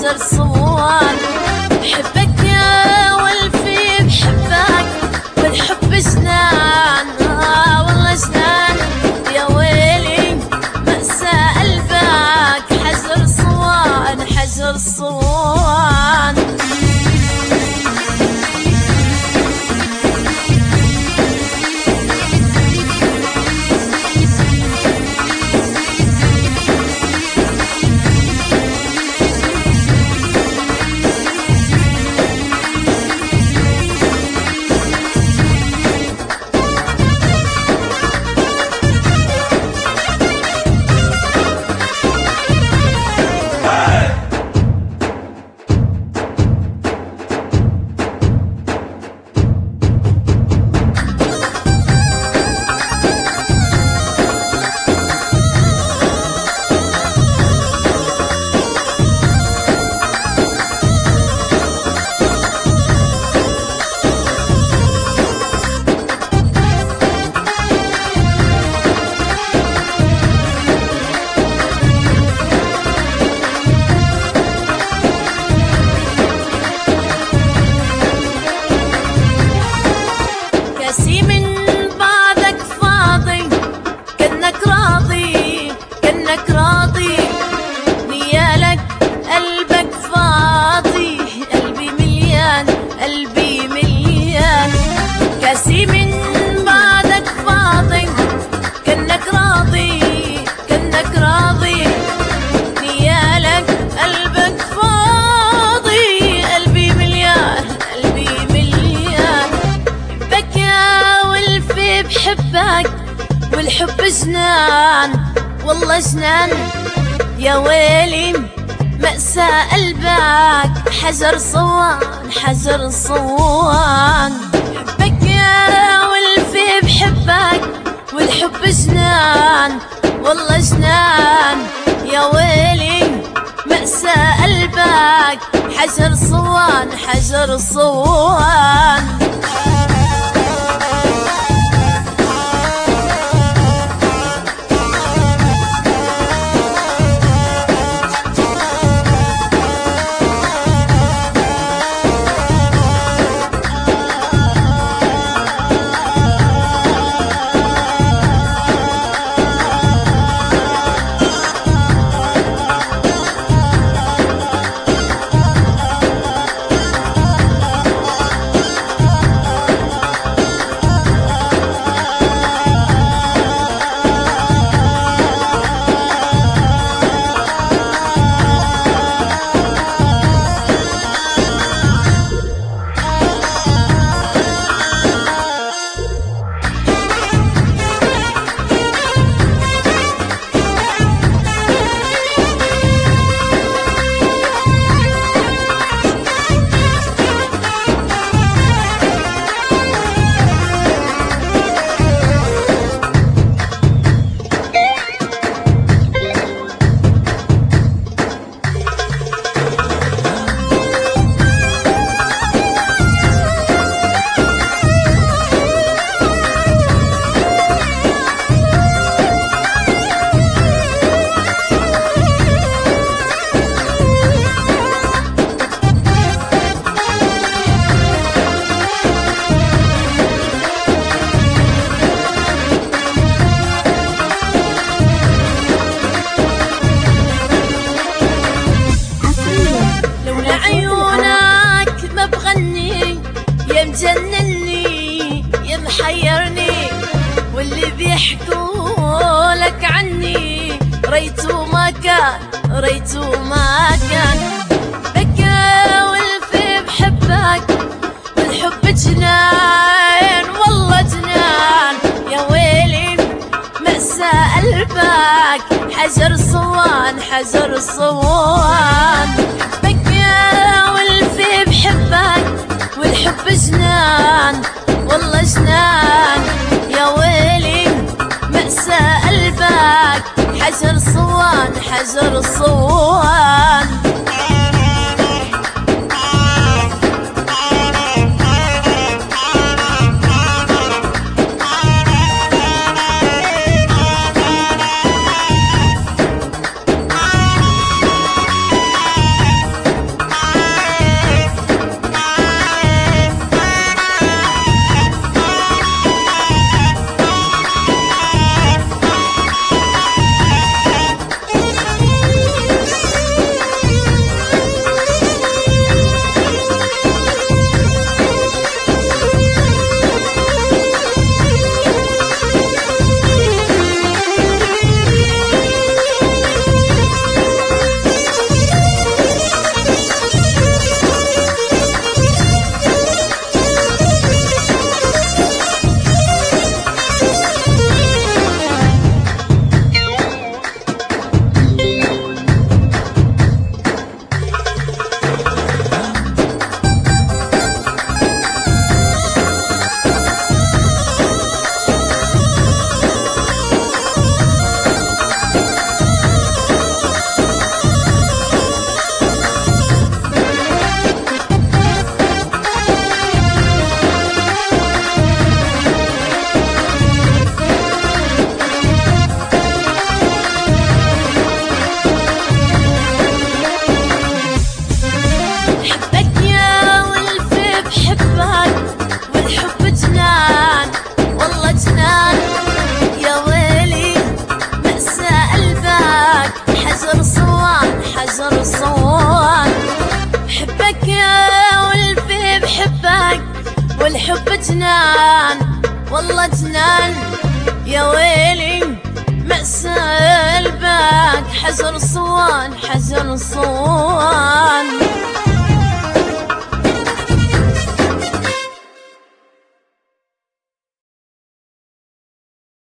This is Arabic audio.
حجر صوان. بحبك يا والفي بحبك والحب جنان، والله جنان يا ويلي مأساة قلبك. حجر صوان حجر صوان. كاسي من بعدك فاضي، كأنك راضي كأنك راضي. نيالك قلبك فاضي، قلبي مليان قلبي مليان. كاسي من بعدك فاضي، كأنك راضي كأنك راضي. نيالك قلبك فاضي، قلبي مليان قلبي مليان. بحبك يا والفي بحبك والحب جنان، والله جنان يا ويلي مأساة قلبك. حجر صوان حجر صوان. بحبك يا والفي بحبك والحب جنان، والله جنان يا ويلي مأساة قلبك. حجر صوان حجر صوان. مجنني يا محيرني، واللي بيحكوا لك عني ريته ما كان ريته ما كان. بكى والفي بحبك والحب جنان، والله جنان يا ويلي مأساة قلبك. حجر صوان حجر صوان. بكى والفي بحبك والحب جنان، والله جنان يا ويلي مأساة قلبك. حجر صوان حجر صوان. الحب جنان والله جنان يا ويلي مأساة الباك حزن صوان حزن صوان